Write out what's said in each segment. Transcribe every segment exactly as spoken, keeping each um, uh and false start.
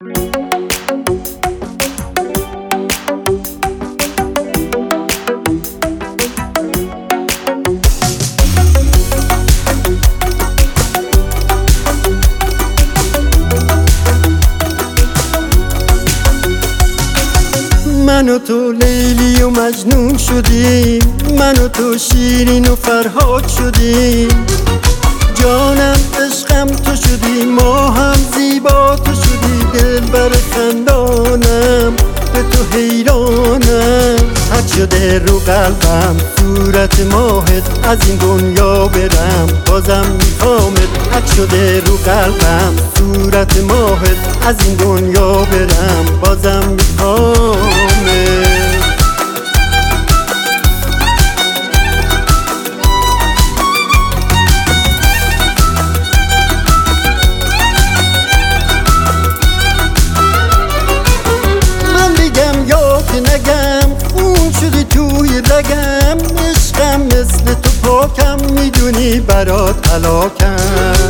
من و تو لیلی و مجنون شدیم، من و تو شیرین و فرهاد شدیم. جانم عشقم تو شدی، ما هم زیبا تو شدی. دلبر خندانم به تو حیرانم. حد شده رو قلبم صورت ماهت، از این دنیا برم بازم میخوامت. حد شده رو قلبم صورت ماهت، از این دنیا برم بازم میخوامت. نگم خون شدی توی رگم، عشقم مثل تو پاکم، میدونی برات هلاکم.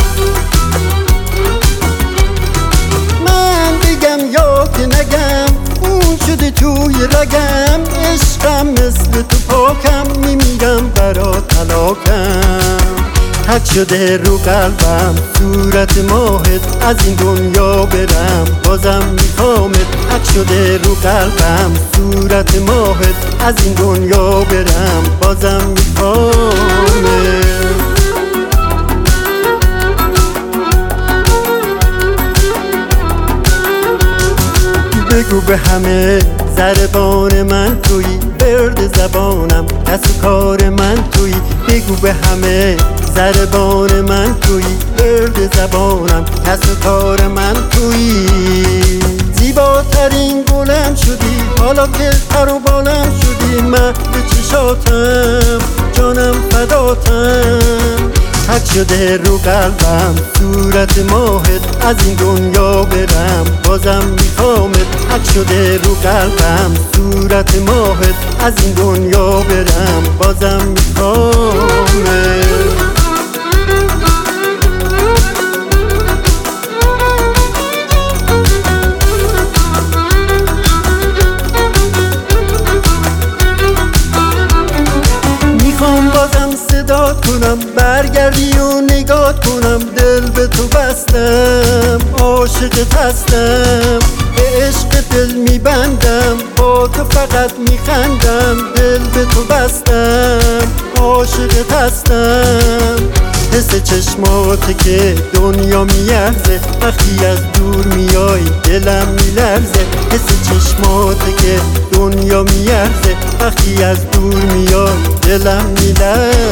من بگم یا که نگم خون شدی توی رگم، عشقم مثل تو پاکم، میمیرم برات هلاکم. حد شده رو قلبم صورت ماهت، از این دنیا برم بازم میخوامت. حد شده رو قلبم صورت ماهت، از این دنیا برم بازم میخوامت. بگو به همه زربان من تویی، ورد زبانم کس و کار من تویی. بگو به همه زربان من تویی، ورد زبانم کس و کار من تویی. زیباترین گلم شدی، حالا که پر و بالم شدی. من به چشاتم جانم فداتم. حد شده رو قلبم صورت ماهت، از این دنیا برم بازم میخوامت. حد شده رو قلبم صورت ماهت، از این دنیا برم بازم میخوامت. میخوام بازم صدات کنم، برگردی و نگات کنم. دل به تو بستم، عاشقت هستم، به عشق دل میبندم، با تو فقط میخندم. دل به تو بستم، عاشقت هستم. حس چشماته که دنیا میارزه، وقتی از دور میای دلم میلرزه. حس چشماته که دنیا میارزه، وقتی از دور میای دلم میلرزه.